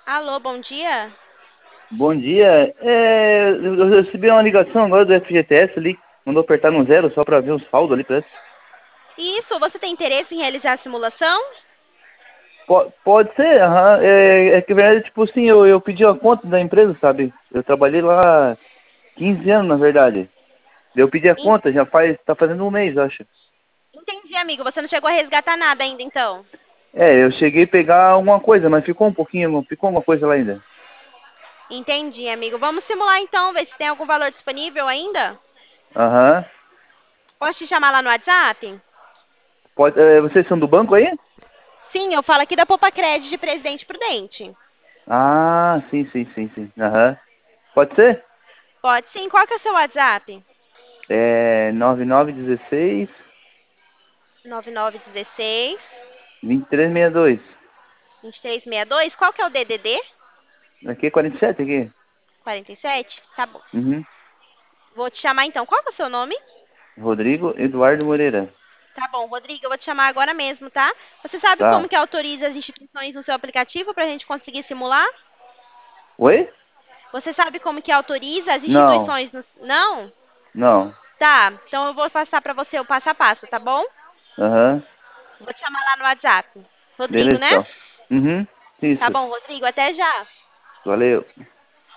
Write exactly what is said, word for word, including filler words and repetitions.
Alô, bom dia. Bom dia. É, eu eu recebi uma ligação agora do F G T S ali. Mandou apertar no zero só pra ver os saldos ali, parece. Isso, você tem interesse em realizar a simulação? Po- pode ser, aham. É, é que, na verdade, tipo assim, eu, eu pedi a conta da empresa, sabe? Eu trabalhei lá quinze anos, na verdade. Eu pedi a En- conta, já faz, tá fazendo um mês, acho. Entendi, amigo. Você não chegou a resgatar nada ainda, então. É, eu cheguei a pegar alguma coisa, mas ficou um pouquinho, ficou alguma coisa lá ainda. Entendi, amigo. Vamos simular então, ver se tem algum valor disponível ainda. Aham. Posso te chamar lá no WhatsApp? Pode, é, vocês são do banco aí? Sim, eu falo aqui da Poupa Crédito de Presidente Prudente. Ah, sim, sim, sim, sim. Aham. Pode ser? Pode sim. Qual que é o seu WhatsApp? É nove nove um seis, nove nove um seis, vinte e três sessenta e dois. dois três seis dois. Qual que é o D D D? Aqui é quarenta e sete aqui. quarenta e sete? Tá bom. Uhum. Vou te chamar então. Qual que é o seu nome? Rodrigo Eduardo Moreira. Tá bom, Rodrigo, eu vou te chamar agora mesmo, tá? Você sabe como Tá. que autoriza as instituições no seu aplicativo para a gente conseguir simular? Oi? Você sabe como que autoriza as Não. instituições no... Não? Não. Tá, então eu vou passar para você o passo a passo, tá bom? Aham. Vou te chamar lá no WhatsApp. Rodrigo, Beleza, né? então. Uhum. Tá Isso. bom, Rodrigo, até já. Valeu.